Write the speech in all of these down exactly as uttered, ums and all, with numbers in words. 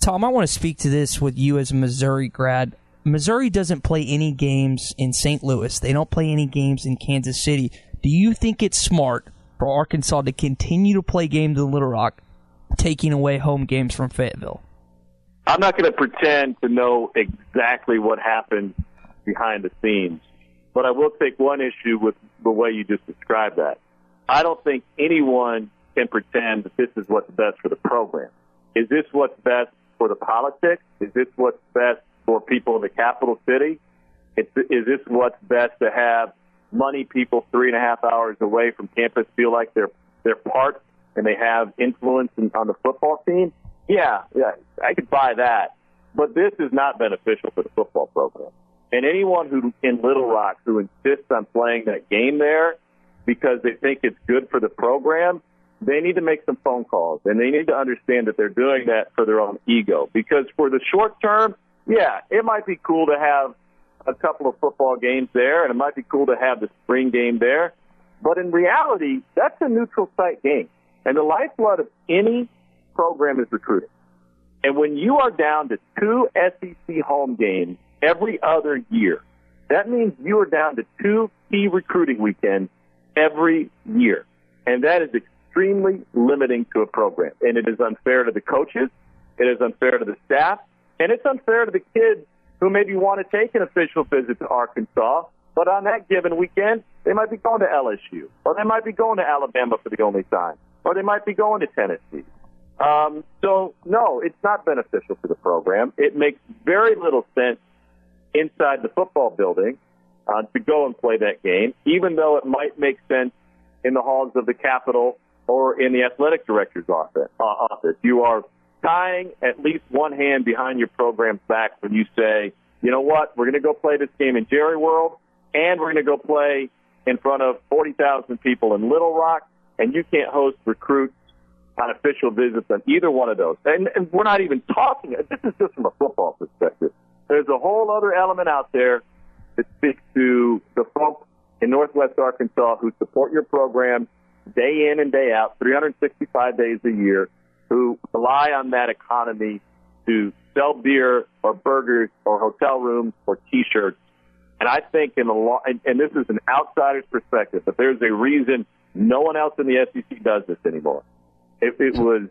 Tom, I want to speak to this with you as a Missouri grad. Missouri doesn't play any games in Saint Louis. They don't play any games in Kansas City. Do you think it's smart for Arkansas to continue to play games in Little Rock, taking away home games from Fayetteville? I'm not going to pretend to know exactly what happened behind the scenes, but I will take one issue with the way you just described that. I don't think anyone can pretend that this is what's best for the program. Is this what's best for the politics? Is this what's best for people in the capital city? Is this what's best to have money people three and a half hours away from campus feel like they're they're part and they have influence in, on the football team? Yeah, yeah, I could buy that. But this is not beneficial for the football program. And anyone who in Little Rock who insists on playing that game there because they think it's good for the program, they need to make some phone calls, and they need to understand that they're doing that for their own ego. Because for the short term, yeah, it might be cool to have a couple of football games there, and it might be cool to have the spring game there. But in reality, that's a neutral site game. And the lifeblood of any program is recruiting. And when you are down to two S E C home games every other year, that means you are down to two key recruiting weekends every year. And that is extremely limiting to a program. And it is unfair to the coaches. It is unfair to the staff. And it's unfair to the kids who maybe want to take an official visit to Arkansas, but on that given weekend, they might be going to L S U, or they might be going to Alabama for the only time, or they might be going to Tennessee. Um, so, no, it's not beneficial to the program. It makes very little sense inside the football building uh, to go and play that game, even though it might make sense in the halls of the Capitol or in the athletic director's office. Uh, office. You are tying at least one hand behind your program's back when you say, you know what, we're going to go play this game in Jerry World, and we're going to go play in front of forty thousand people in Little Rock, and you can't host recruits on official visits on either one of those. And, and we're not even talking, this is just from a football perspective. There's a whole other element out there that speaks to the folks in Northwest Arkansas who support your program day in and day out, three hundred sixty-five days a year, who rely on that economy to sell beer or burgers or hotel rooms or T-shirts. And I think in the law, and, and this is an outsider's perspective, but there's a reason no one else in the S E C does this anymore. It, it was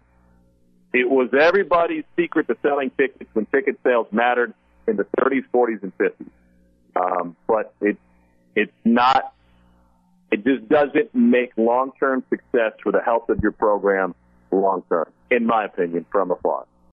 it was everybody's secret to selling tickets when ticket sales mattered in the thirties, forties, and fifties. Um, but it it's not. It just doesn't make long-term success for the health of your program long-term, in my opinion, from afar.